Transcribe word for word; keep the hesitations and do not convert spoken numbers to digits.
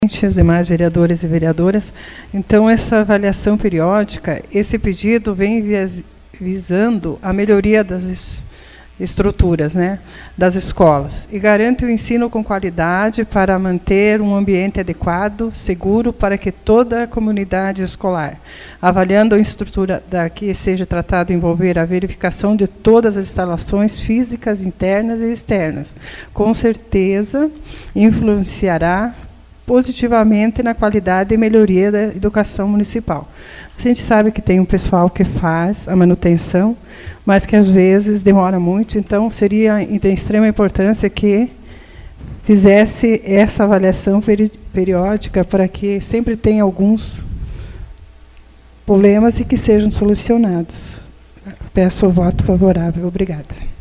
os demais vereadores e vereadoras. Então, essa avaliação periódica, esse pedido vem visando a melhoria das estruturas, né, das escolas, e garante o ensino com qualidade para manter um ambiente adequado, seguro para que toda a comunidade escolar, avaliando a estrutura da que seja tratado envolver a verificação de todas as instalações físicas internas e externas, com certeza influenciará positivamente na qualidade e melhoria da educação municipal. A gente sabe que tem um pessoal que faz a manutenção, mas que às vezes demora muito, então seria de extrema importância que fizesse essa avaliação peri periódica para que sempre tenha alguns problemas e que sejam solucionados. Peço o voto favorável. Obrigada.